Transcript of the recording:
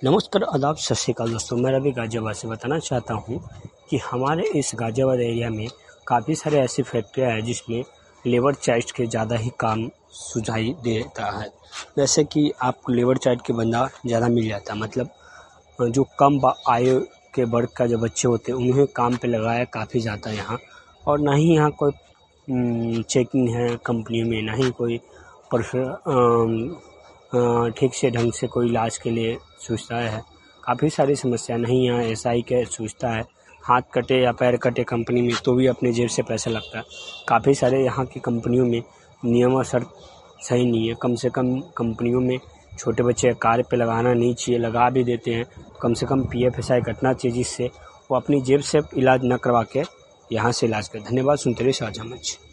नमस्कार, आदाब, सत श्री अकाल दोस्तों। मैं रवि गाजियाबाद से बताना चाहता हूँ कि हमारे इस गाजियाबाद एरिया में काफ़ी सारे ऐसी फैक्ट्रियाँ हैं जिसमें लेबर चार्ज के ज़्यादा ही काम सुझाई देता है। जैसे कि आपको लेबर चार्ज के बंदा ज़्यादा मिल जाता है, मतलब जो कम आयु के वर्ग का जो बच्चे होते हैं उन्हें काम पे लगाया काफ़ी जाता है यहाँ। और ना ही यहाँ कोई चेकिंग है कंपनी में, ना ही कोई ठीक से ढंग से कोई इलाज के लिए सोचता है। काफ़ी सारी समस्या नहीं, यहाँ एसआई के सोचता है। हाथ कटे या पैर कटे कंपनी में तो भी अपने जेब से पैसा लगता है। काफ़ी सारे यहाँ की कंपनियों में नियम और शर्त सही नहीं है। कम से कम कंपनियों में छोटे बच्चे कार्य पे लगाना नहीं चाहिए, लगा भी देते हैं। कम से कम पीएफ कटना चाहिए जिससे वो अपनी जेब से इलाज न करवा के यहाँ से इलाज करें। धन्यवाद। सुनते रहिए साझा मंच।